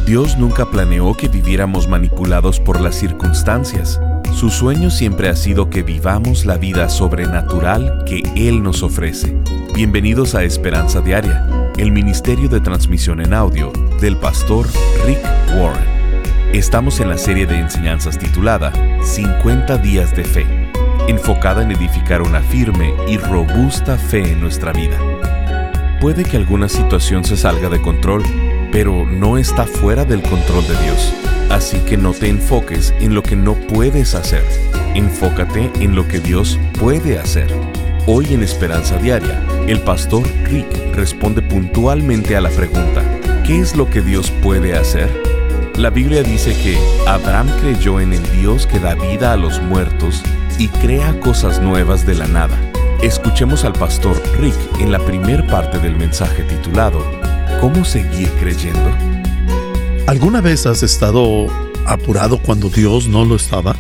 Dios nunca planeó que viviéramos manipulados por las circunstancias. Su sueño siempre ha sido que vivamos la vida sobrenatural que Él nos ofrece. Bienvenidos a Esperanza Diaria, el ministerio de transmisión en audio del pastor Rick Warren. Estamos en la serie de enseñanzas titulada 50 días de fe, enfocada en edificar una firme y robusta fe en nuestra vida. Puede que alguna situación se salga de control, pero no está fuera del control de Dios. Así que no te enfoques en lo que no puedes hacer. Enfócate en lo que Dios puede hacer. Hoy en Esperanza Diaria, el pastor Rick responde puntualmente a la pregunta: ¿qué es lo que Dios puede hacer? La Biblia dice que Abraham creyó en el Dios que da vida a los muertos y crea cosas nuevas de la nada. Escuchemos al pastor Rick en la primer parte del mensaje titulado ¿Cómo seguir creyendo? ¿Alguna vez has estado apurado cuando Dios no lo estaba?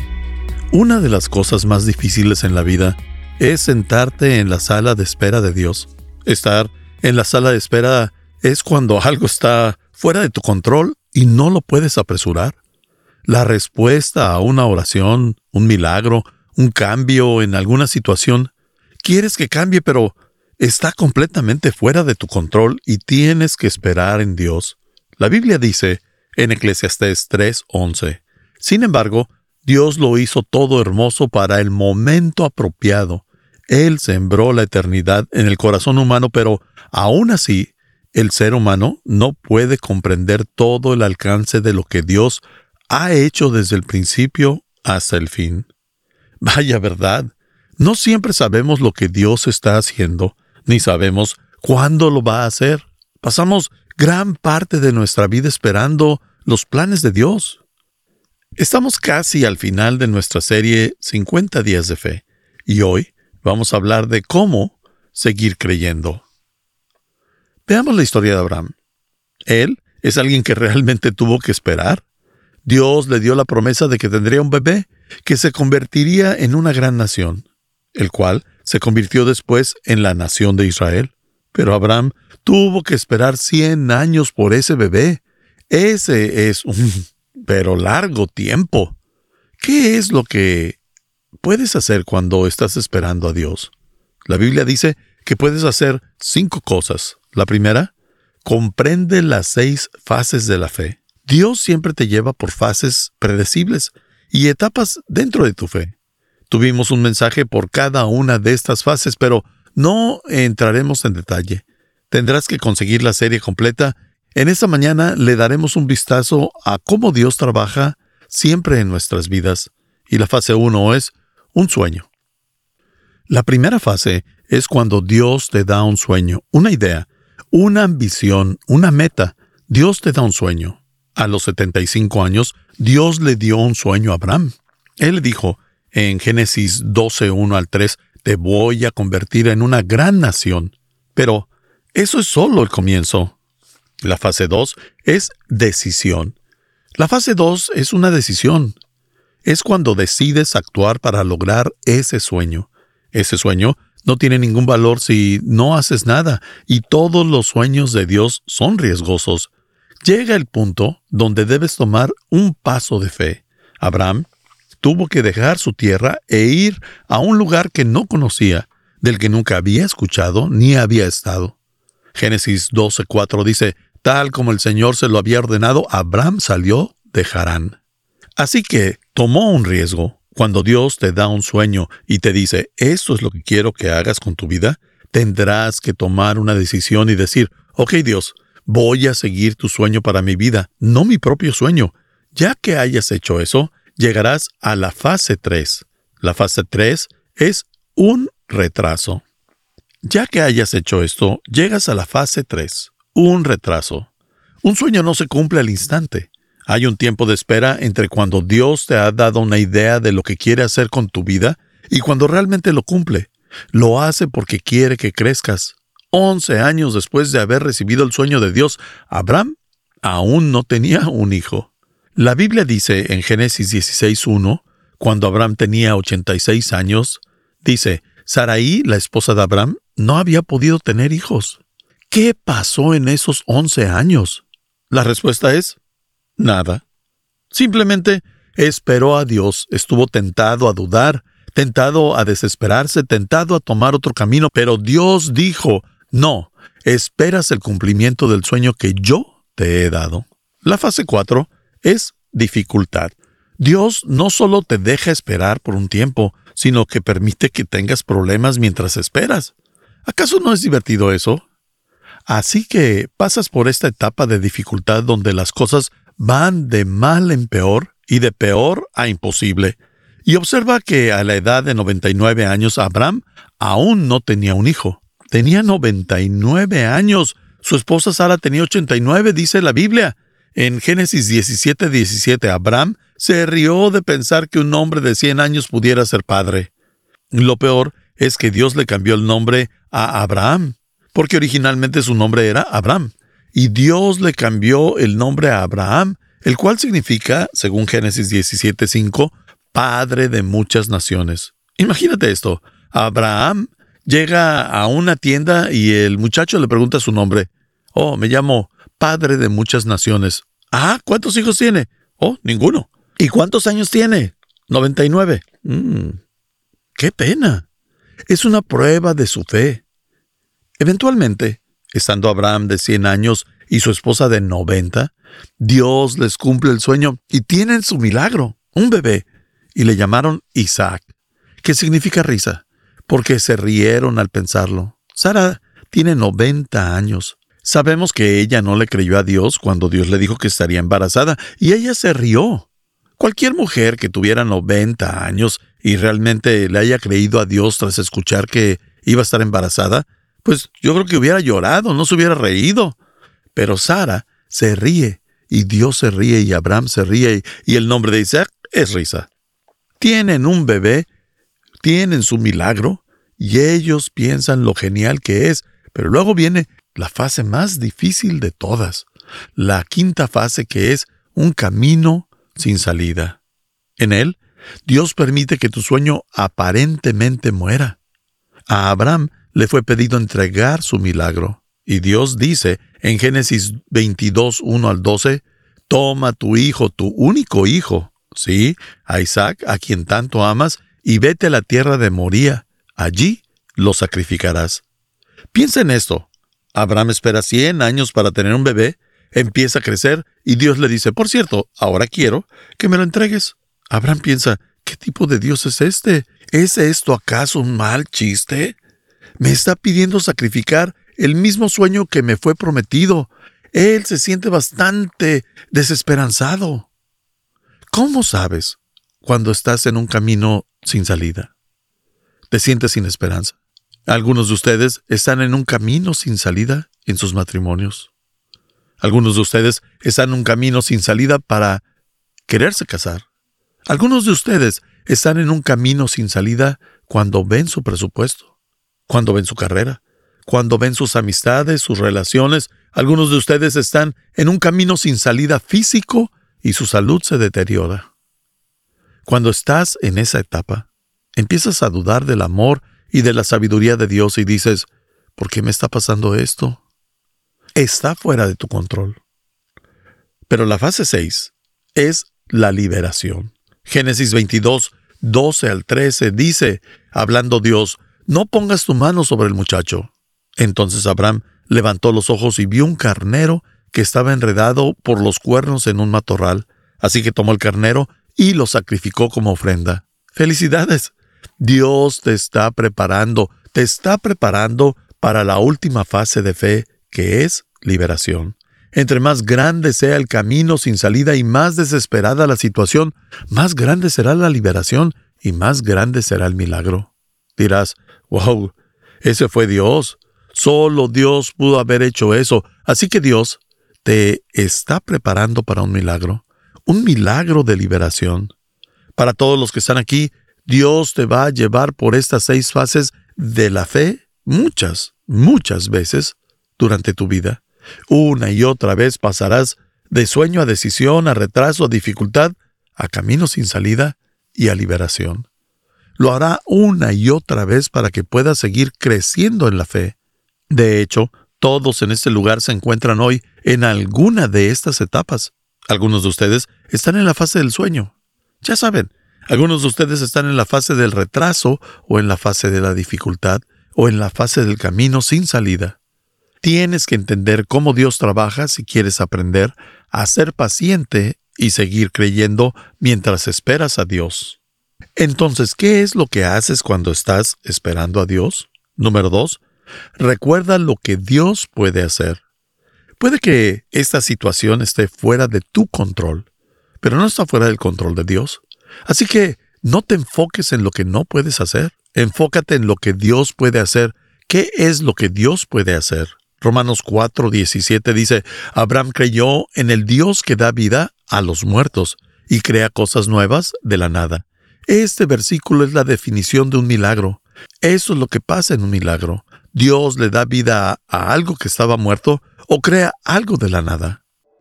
Una de las cosas más difíciles en la vida es sentarte en la sala de espera de Dios. Estar en la sala de espera es cuando algo está fuera de tu control y no lo puedes apresurar. La respuesta a una oración, un milagro, un cambio en alguna situación, quieres que cambie, pero está completamente fuera de tu control y tienes que esperar en Dios. La Biblia dice en Eclesiastés 3:11, sin embargo, Dios lo hizo todo hermoso para el momento apropiado. Él sembró la eternidad en el corazón humano, pero aún así, el ser humano no puede comprender todo el alcance de lo que Dios ha hecho desde el principio hasta el fin. Vaya verdad, no siempre sabemos lo que Dios está haciendo, ni sabemos cuándo lo va a hacer. Pasamos gran parte de nuestra vida esperando los planes de Dios. Estamos casi al final de nuestra serie 50 días de fe, y hoy vamos a hablar de cómo seguir creyendo. Veamos la historia de Abraham. Él es alguien que realmente tuvo que esperar. Dios le dio la promesa de que tendría un bebé que se convertiría en una gran nación, el cual se convirtió después en la nación de Israel. Pero Abraham tuvo que esperar 100 años por ese bebé. Ese es pero largo tiempo. ¿Qué es lo que puedes hacer cuando estás esperando a Dios? La Biblia dice que puedes hacer 5 cosas. La primera, comprende las 6 fases de la fe. Dios siempre te lleva por fases predecibles y etapas dentro de tu fe. Tuvimos un mensaje por cada una de estas fases, pero no entraremos en detalle. Tendrás que conseguir la serie completa. En esta mañana le daremos un vistazo a cómo Dios trabaja siempre en nuestras vidas. Y la fase 1 es un sueño. La primera fase es cuando Dios te da un sueño, una idea, una ambición, una meta. Dios te da un sueño. A los 75 años, Dios le dio un sueño a Abraham. Él le dijo en Génesis 12:1-3, te voy a convertir en una gran nación. Pero eso es solo el comienzo. La fase 2 es decisión. La fase 2 es una decisión. Es cuando decides actuar para lograr ese sueño. Ese sueño no tiene ningún valor si no haces nada, y todos los sueños de Dios son riesgosos. Llega el punto donde debes tomar un paso de fe. Abraham tuvo que dejar su tierra e ir a un lugar que no conocía, del que nunca había escuchado ni había estado. Génesis 12:4 dice, tal como el Señor se lo había ordenado, Abraham salió de Harán. Así que tomó un riesgo. Cuando Dios te da un sueño y te dice, esto es lo que quiero que hagas con tu vida, tendrás que tomar una decisión y decir, ok Dios, voy a seguir tu sueño para mi vida, no mi propio sueño. Ya que hayas hecho eso, llegarás a la fase 3. La fase 3 es un retraso. Ya que hayas hecho esto, llegas a la fase 3, un retraso. Un sueño no se cumple al instante. Hay un tiempo de espera entre cuando Dios te ha dado una idea de lo que quiere hacer con tu vida y cuando realmente lo cumple. Lo hace porque quiere que crezcas. 11 años después de haber recibido el sueño de Dios, Abraham aún no tenía un hijo. La Biblia dice en Génesis 16:1, cuando Abraham tenía 86 años, dice, Sarai, la esposa de Abraham, no había podido tener hijos. ¿Qué pasó en esos 11 años? La respuesta es nada. Simplemente esperó a Dios, estuvo tentado a dudar, tentado a desesperarse, tentado a tomar otro camino, pero Dios dijo, no, esperas el cumplimiento del sueño que yo te he dado. La fase 4 es dificultad. Dios no solo te deja esperar por un tiempo, sino que permite que tengas problemas mientras esperas. ¿Acaso no es divertido eso? Así que pasas por esta etapa de dificultad donde las cosas van de mal en peor y de peor a imposible. Y observa que a la edad de 99 años Abraham aún no tenía un hijo. Tenía 99 años. Su esposa Sara tenía 89, dice la Biblia. En Génesis 17:17, Abraham se rió de pensar que un hombre de 100 años pudiera ser padre. Lo peor es que Dios le cambió el nombre a Abraham, porque originalmente su nombre era Abram. Y Dios le cambió el nombre a Abraham, el cual significa, según Génesis 17:5, padre de muchas naciones. Imagínate esto. Abraham llega a una tienda y el muchacho le pregunta su nombre. Oh, me llamo padre de muchas naciones. Ah, ¿cuántos hijos tiene? Oh, ninguno. ¿Y cuántos años tiene? 99. ¡Qué pena! Es una prueba de su fe. Eventualmente, estando Abraham de 100 años y su esposa de 90, Dios les cumple el sueño y tienen su milagro, un bebé, y le llamaron Isaac, que significa risa, porque se rieron al pensarlo. Sara tiene 90 años. Sabemos que ella no le creyó a Dios cuando Dios le dijo que estaría embarazada, y ella se rió. Cualquier mujer que tuviera 90 años y realmente le haya creído a Dios tras escuchar que iba a estar embarazada, pues yo creo que hubiera llorado, no se hubiera reído. Pero Sara se ríe, y Dios se ríe, y Abraham se ríe, y el nombre de Isaac es risa. Tienen un bebé, tienen su milagro, y ellos piensan lo genial que es, pero luego viene la fase más difícil de todas, la quinta fase, que es un camino sin salida. En él, Dios permite que tu sueño aparentemente muera. A Abraham le fue pedido entregar su milagro, y Dios dice en Génesis 22:1-12, toma tu hijo, tu único hijo, sí, a Isaac, a quien tanto amas, y vete a la tierra de Moría, allí lo sacrificarás. Piensa en esto. Abraham espera 100 años para tener un bebé, empieza a crecer, y Dios le dice, por cierto, ahora quiero que me lo entregues. Abraham piensa, ¿qué tipo de Dios es este? ¿Es esto acaso un mal chiste? Me está pidiendo sacrificar el mismo sueño que me fue prometido. Él se siente bastante desesperanzado. ¿Cómo sabes cuando estás en un camino sin salida? ¿Te sientes sin esperanza? Algunos de ustedes están en un camino sin salida en sus matrimonios. Algunos de ustedes están en un camino sin salida para quererse casar. Algunos de ustedes están en un camino sin salida cuando ven su presupuesto, cuando ven su carrera, cuando ven sus amistades, sus relaciones. Algunos de ustedes están en un camino sin salida físico y su salud se deteriora. Cuando estás en esa etapa, empiezas a dudar del amor y de la sabiduría de Dios y dices, ¿por qué me está pasando esto? Está fuera de tu control. Pero la fase 6 es la liberación. Génesis 22:12-13 dice, hablando Dios, no pongas tu mano sobre el muchacho. Entonces Abraham levantó los ojos y vio un carnero que estaba enredado por los cuernos en un matorral. Así que tomó el carnero y lo sacrificó como ofrenda. ¡Felicidades! Dios te está preparando para la última fase de fe, que es liberación. Entre más grande sea el camino sin salida y más desesperada la situación, más grande será la liberación y más grande será el milagro. Dirás, wow, ese fue Dios. Solo Dios pudo haber hecho eso. Así que Dios te está preparando para un milagro de liberación. Para todos los que están aquí, Dios te va a llevar por estas 6 fases de la fe muchas veces durante tu vida. Una y otra vez pasarás de sueño a decisión, a retraso, a dificultad, a camino sin salida y a liberación. Lo hará una y otra vez para que puedas seguir creciendo en la fe. De hecho, Todos en este lugar se encuentran hoy en alguna de estas etapas. Algunos de ustedes están en la fase del sueño. Ya saben, algunos de ustedes están en la fase del retraso, o en la fase de la dificultad, o en la fase del camino sin salida. Tienes que entender cómo Dios trabaja si quieres aprender a ser paciente y seguir creyendo mientras esperas a Dios. Entonces, ¿qué es lo que haces cuando estás esperando a Dios? Número 2, recuerda lo que Dios puede hacer. Puede que esta situación esté fuera de tu control, pero no está fuera del control de Dios. Así que no te enfoques en lo que no puedes hacer. Enfócate en lo que Dios puede hacer. ¿Qué es lo que Dios puede hacer? Romanos 4:17 dice, Abraham creyó en el Dios que da vida a los muertos y crea cosas nuevas de la nada. Este versículo es la definición de un milagro. Eso es lo que pasa en un milagro. Dios le da vida a algo que estaba muerto o crea algo de la nada.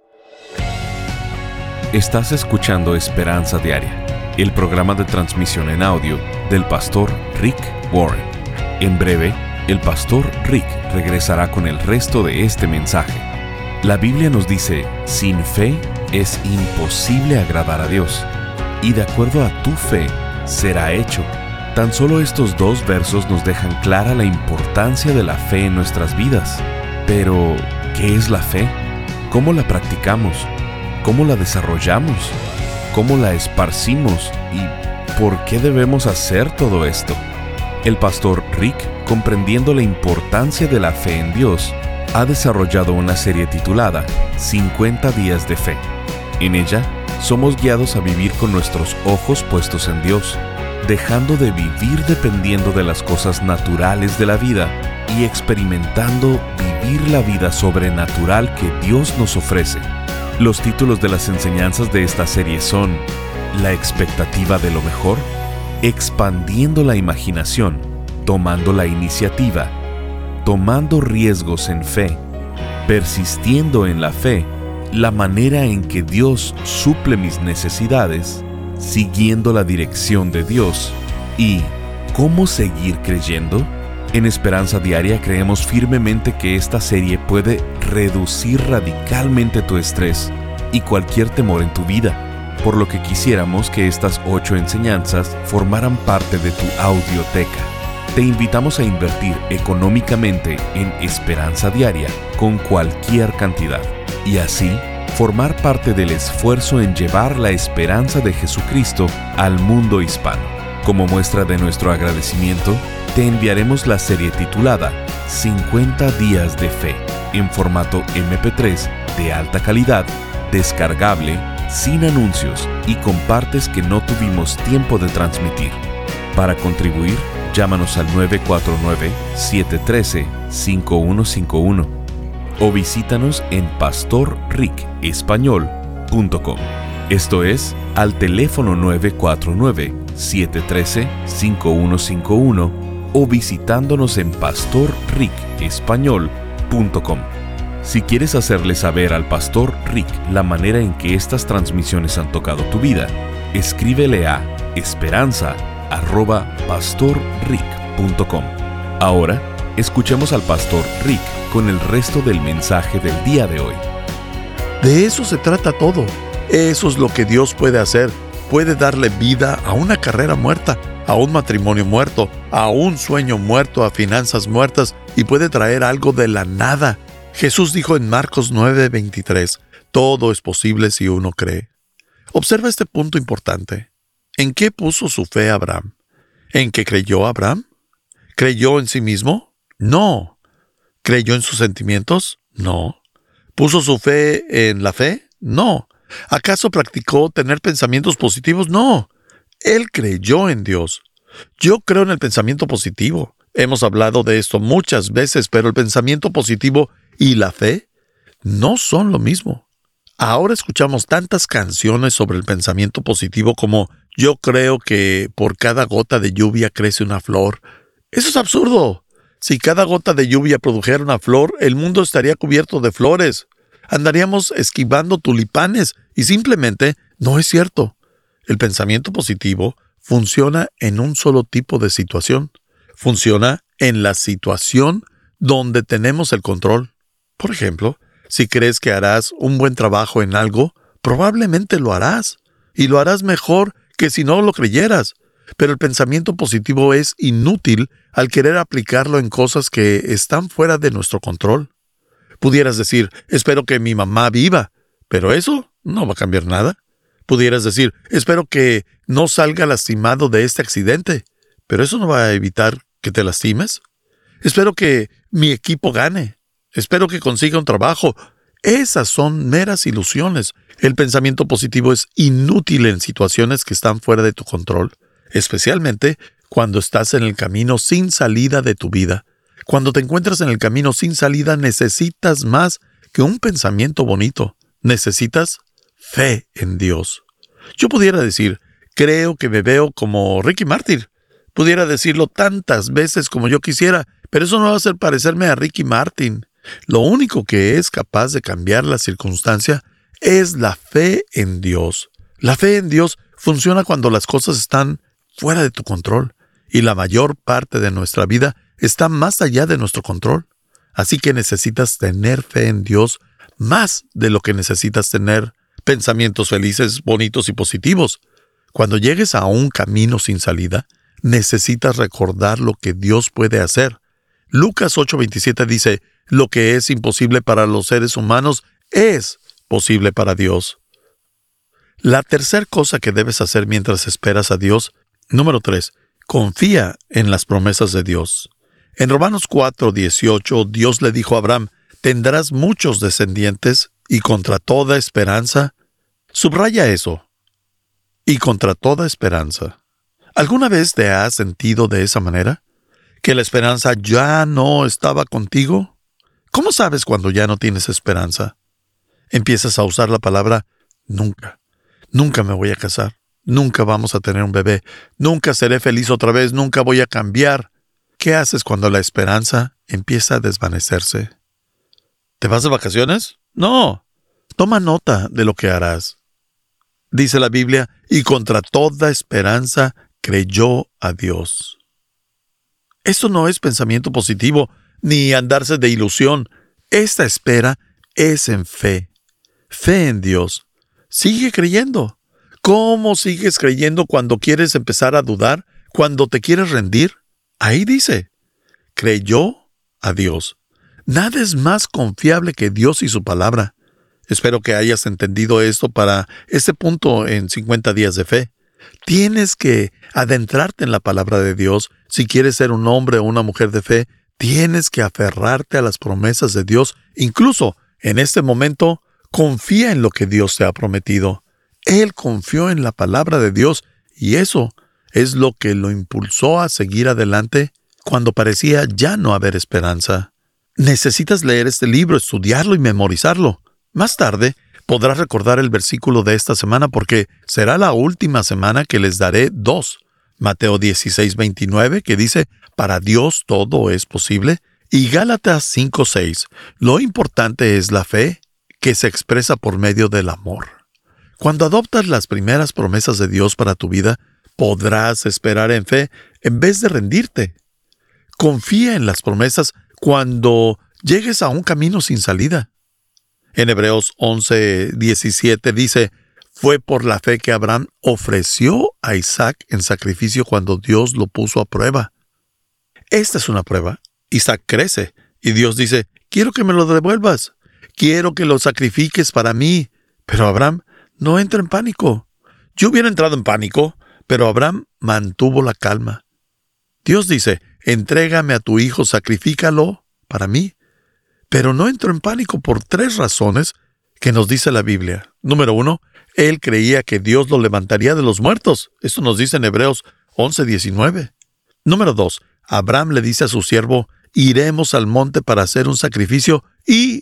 Estás escuchando Esperanza Diaria, el programa de transmisión en audio del pastor Rick Warren. En breve, el pastor Rick regresará con el resto de este mensaje. La Biblia nos dice, sin fe es imposible agradar a Dios, y de acuerdo a tu fe será hecho. Tan solo estos 2 versos nos dejan clara la importancia de la fe en nuestras vidas. Pero, ¿qué es la fe? ¿Cómo la practicamos? ¿Cómo la desarrollamos? ¿Cómo la esparcimos? ¿Y por qué debemos hacer todo esto? El pastor Rick, comprendiendo la importancia de la fe en Dios, ha desarrollado una serie titulada 50 días de fe. En ella, somos guiados a vivir con nuestros ojos puestos en Dios, dejando de vivir dependiendo de las cosas naturales de la vida y experimentando vivir la vida sobrenatural que Dios nos ofrece. Los títulos de las enseñanzas de esta serie son La expectativa de lo mejor, Expandiendo la imaginación, Tomando la iniciativa, Tomando riesgos en fe, Persistiendo en la fe, La manera en que Dios suple mis necesidades, Siguiendo la dirección de Dios y ¿Cómo seguir creyendo? En Esperanza Diaria creemos firmemente que esta serie puede reducir radicalmente tu estrés y cualquier temor en tu vida, por lo que quisiéramos que estas 8 enseñanzas formaran parte de tu audioteca. Te invitamos a invertir económicamente en Esperanza Diaria con cualquier cantidad y así formar parte del esfuerzo en llevar la esperanza de Jesucristo al mundo hispano. Como muestra de nuestro agradecimiento, te enviaremos la serie titulada 50 días de fe en formato MP3 de alta calidad, descargable, sin anuncios y con partes que no tuvimos tiempo de transmitir. Para contribuir, llámanos al 949-713-5151 o visítanos en pastorricespañol.com. Esto es, al teléfono 949-713-5151 o visitándonos en pastorricespañol.com. Si quieres hacerle saber al Pastor Rick la manera en que estas transmisiones han tocado tu vida, escríbele a esperanza@pastorrick.com. Ahora, escuchemos al Pastor Rick con el resto del mensaje del día de hoy. De eso se trata todo. Eso es lo que Dios puede hacer. Puede darle vida a una carrera muerta, a un matrimonio muerto, a un sueño muerto, a finanzas muertas, y puede traer algo de la nada. Jesús dijo en Marcos 9:23, todo es posible si uno cree. Observa este punto importante. ¿En qué puso su fe Abraham? ¿En qué creyó Abraham? ¿Creyó en sí mismo? No. ¿Creyó en sus sentimientos? No. ¿Puso su fe en la fe? No. ¿Acaso practicó tener pensamientos positivos? No. Él creyó en Dios. Yo creo en el pensamiento positivo. Hemos hablado de esto muchas veces, pero el pensamiento positivo y la fe no son lo mismo. Ahora escuchamos tantas canciones sobre el pensamiento positivo como yo creo que por cada gota de lluvia crece una flor. Eso es absurdo. Si cada gota de lluvia produjera una flor, el mundo estaría cubierto de flores. Andaríamos esquivando tulipanes y simplemente no es cierto. El pensamiento positivo funciona en un solo tipo de situación. Funciona en la situación donde tenemos el control. Por ejemplo, si crees que harás un buen trabajo en algo, probablemente lo harás, y lo harás mejor que si no lo creyeras. Pero el pensamiento positivo es inútil al querer aplicarlo en cosas que están fuera de nuestro control. Pudieras decir, espero que mi mamá viva, pero eso no va a cambiar nada. Pudieras decir, espero que no salga lastimado de este accidente, pero eso no va a evitar que te lastimes. Espero que mi equipo gane. Espero que consiga un trabajo. Esas son meras ilusiones. El pensamiento positivo es inútil en situaciones que están fuera de tu control, especialmente cuando estás en el camino sin salida de tu vida. Cuando te encuentras en el camino sin salida, necesitas más que un pensamiento bonito. Necesitas fe en Dios. Yo pudiera decir, creo que me veo como Ricky Martin. Pudiera decirlo tantas veces como yo quisiera, pero eso no va a hacer parecerme a Ricky Martin. Lo único que es capaz de cambiar la circunstancia es la fe en Dios. La fe en Dios funciona cuando las cosas están fuera de tu control, y la mayor parte de nuestra vida está más allá de nuestro control. Así que necesitas tener fe en Dios más de lo que necesitas tener pensamientos felices, bonitos y positivos. Cuando llegues a un camino sin salida, necesitas recordar lo que Dios puede hacer. Lucas 8:27 dice, lo que es imposible para los seres humanos es posible para Dios. La tercera cosa que debes hacer mientras esperas a Dios, número 3, confía en las promesas de Dios. En Romanos 4:18, Dios le dijo a Abraham, tendrás muchos descendientes y contra toda esperanza. Subraya eso. Y contra toda esperanza. ¿Alguna vez te has sentido de esa manera? ¿Que la esperanza ya no estaba contigo? ¿Cómo sabes cuando ya no tienes esperanza? Empiezas a usar la palabra nunca. Nunca me voy a casar. Nunca vamos a tener un bebé. Nunca seré feliz otra vez. Nunca voy a cambiar. ¿Qué haces cuando la esperanza empieza a desvanecerse? ¿Te vas de vacaciones? No. Toma nota de lo que harás. Dice la Biblia, y contra toda esperanza creyó a Dios. Esto no es pensamiento positivo, ni andarse de ilusión. Esta espera es en fe. Fe en Dios. Sigue creyendo. ¿Cómo sigues creyendo cuando quieres empezar a dudar? ¿Cuando te quieres rendir? Ahí dice, creyó a Dios. Nada es más confiable que Dios y su palabra. Espero que hayas entendido esto para este punto en 50 días de fe. Tienes que adentrarte en la palabra de Dios. Si quieres ser un hombre o una mujer de fe, tienes que aferrarte a las promesas de Dios. Incluso en este momento, confía en lo que Dios te ha prometido. Él confió en la palabra de Dios y eso es lo que lo impulsó a seguir adelante cuando parecía ya no haber esperanza. Necesitas leer este libro, estudiarlo y memorizarlo. Más tarde, podrás recordar el versículo de esta semana porque será la última semana que les daré 2. Mateo 16:29, que dice, para Dios todo es posible, y Gálatas 5:6. Lo importante es la fe que se expresa por medio del amor. Cuando adoptas las primeras promesas de Dios para tu vida, podrás esperar en fe en vez de rendirte. Confía en las promesas cuando llegues a un camino sin salida. En Hebreos 11:17 dice, fue por la fe que Abraham ofreció a Isaac en sacrificio cuando Dios lo puso a prueba. Esta es una prueba. Isaac crece y Dios dice, quiero que me lo devuelvas. Quiero que lo sacrifiques para mí. Pero Abraham no entra en pánico. Yo hubiera entrado en pánico, pero Abraham mantuvo la calma. Dios dice, entrégame a tu hijo, sacrifícalo para mí. Pero no entró en pánico por 3 razones que nos dice la Biblia. Número 1, él creía que Dios lo levantaría de los muertos. Esto nos dice en Hebreos 11:19. Número 2, Abraham le dice a su siervo, iremos al monte para hacer un sacrificio y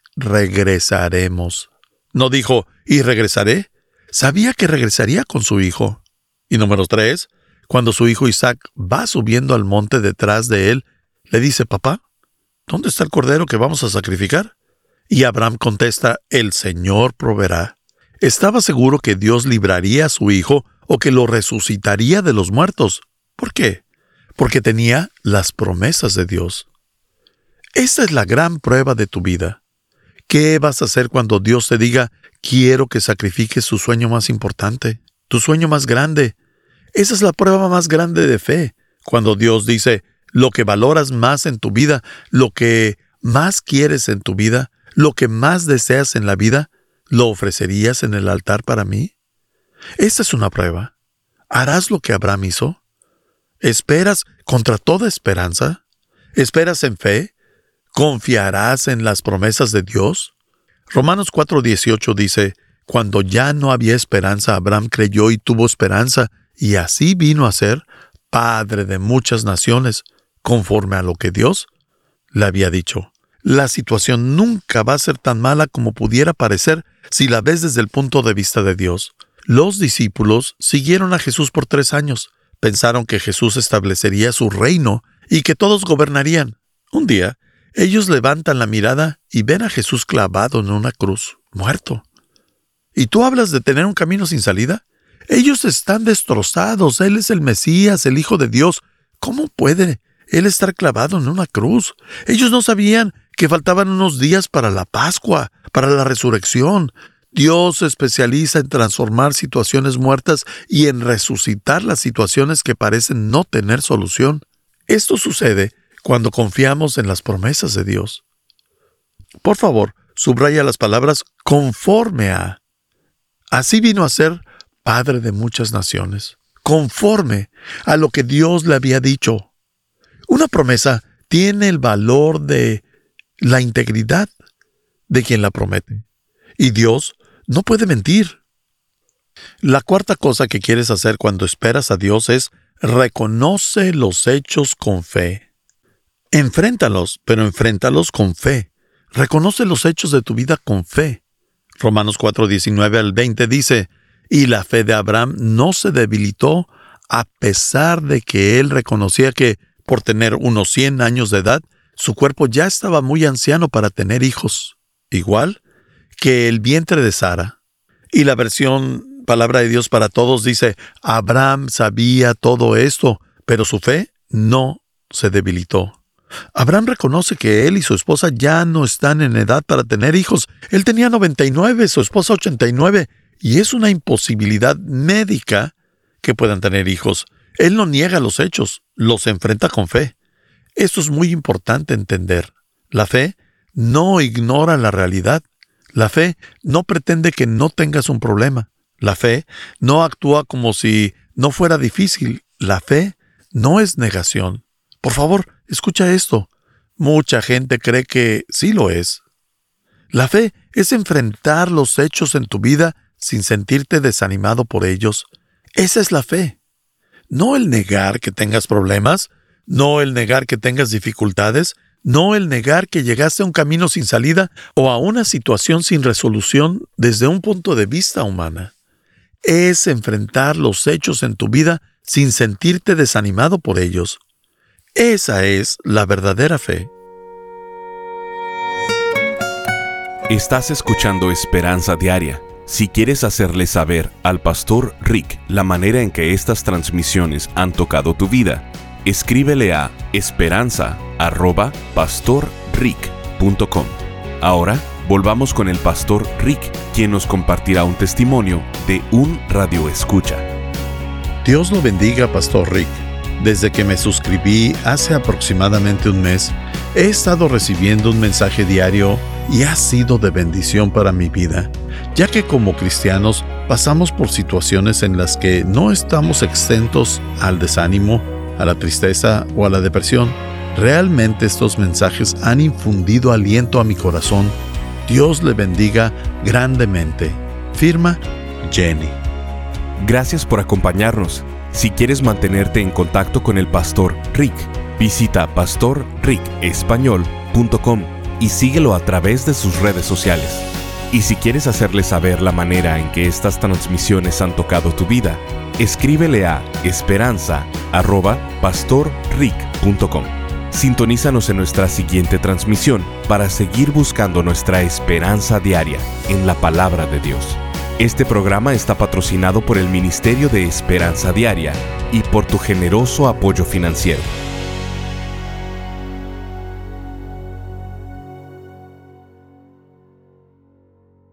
regresaremos. No dijo, ¿y regresaré? Sabía que regresaría con su hijo. Y número 3, cuando su hijo Isaac va subiendo al monte detrás de él, le dice, papá, ¿dónde está el cordero que vamos a sacrificar? Y Abraham contesta, el Señor proveerá. Estaba seguro que Dios libraría a su hijo o que lo resucitaría de los muertos. ¿Por qué? Porque tenía las promesas de Dios. Esta es la gran prueba de tu vida. ¿Qué vas a hacer cuando Dios te diga, quiero que sacrifiques tu sueño más importante, tu sueño más grande? Esa es la prueba más grande de fe. Cuando Dios dice, lo que valoras más en tu vida, lo que más quieres en tu vida, lo que más deseas en la vida, ¿lo ofrecerías en el altar para mí? Esta es una prueba. ¿Harás lo que Abraham hizo? ¿Esperas contra toda esperanza? ¿Esperas en fe? ¿Confiarás en las promesas de Dios? Romanos 4:18 dice, cuando ya no había esperanza, Abraham creyó y tuvo esperanza, y así vino a ser padre de muchas naciones, conforme a lo que Dios le había dicho. La situación nunca va a ser tan mala como pudiera parecer si la ves desde el punto de vista de Dios. Los discípulos siguieron a Jesús por 3 años. Pensaron que Jesús establecería su reino y que todos gobernarían. Un día, ellos levantan la mirada y ven a Jesús clavado en una cruz, muerto. ¿Y tú hablas de tener un camino sin salida? Ellos están destrozados. Él es el Mesías, el Hijo de Dios. ¿Cómo puede Él estar clavado en una cruz? Ellos no sabían que faltaban unos días para la Pascua, para la resurrección. Dios se especializa en transformar situaciones muertas y en resucitar las situaciones que parecen no tener solución. Esto sucede cuando confiamos en las promesas de Dios. Por favor, subraya las palabras conforme a. Así vino a ser Padre de muchas naciones, conforme a lo que Dios le había dicho. Una promesa tiene el valor de la integridad de quien la promete. Y Dios no puede mentir. La cuarta cosa que quieres hacer cuando esperas a Dios es reconoce los hechos con fe. Enfréntalos, pero enfréntalos con fe. Reconoce los hechos de tu vida con fe. Romanos 4:19-20 dice, y la fe de Abraham no se debilitó a pesar de que él reconocía que, por tener unos 100 años de edad, su cuerpo ya estaba muy anciano para tener hijos, igual que el vientre de Sara. Y la versión Palabra de Dios para Todos dice, Abraham sabía todo esto, pero su fe no se debilitó. Abraham reconoce que él y su esposa ya no están en edad para tener hijos. Él tenía 99, su esposa 89, y es una imposibilidad médica que puedan tener hijos. Él no niega los hechos, los enfrenta con fe. Esto es muy importante entender. La fe no ignora la realidad. La fe no pretende que no tengas un problema. La fe no actúa como si no fuera difícil. La fe no es negación. Por favor, escucha esto. Mucha gente cree que sí lo es. La fe es enfrentar los hechos en tu vida sin sentirte desanimado por ellos. Esa es la fe. No el negar que tengas problemas, no el negar que tengas dificultades, no el negar que llegaste a un camino sin salida o a una situación sin resolución desde un punto de vista humana. Es enfrentar los hechos en tu vida sin sentirte desanimado por ellos. Esa es la verdadera fe. Estás escuchando Esperanza Diaria. Si quieres hacerle saber al Pastor Rick la manera en que estas transmisiones han tocado tu vida, escríbele a esperanza@pastorrick.com. Ahora, volvamos con el Pastor Rick, quien nos compartirá un testimonio de un radioescucha. Dios lo bendiga, Pastor Rick. Desde que me suscribí hace aproximadamente un mes, he estado recibiendo un mensaje diario y ha sido de bendición para mi vida, ya que como cristianos pasamos por situaciones en las que no estamos exentos al desánimo, a la tristeza o a la depresión. Realmente estos mensajes han infundido aliento a mi corazón. Dios le bendiga grandemente. Firma Jenny. Gracias por acompañarnos. Si quieres mantenerte en contacto con el Pastor Rick, visita pastorricespañol.com y síguelo a través de sus redes sociales. Y si quieres hacerle saber la manera en que estas transmisiones han tocado tu vida, escríbele a esperanza@pastorrick.com. Sintonízanos en nuestra siguiente transmisión para seguir buscando nuestra esperanza diaria en la Palabra de Dios. Este programa está patrocinado por el Ministerio de Esperanza Diaria y por tu generoso apoyo financiero.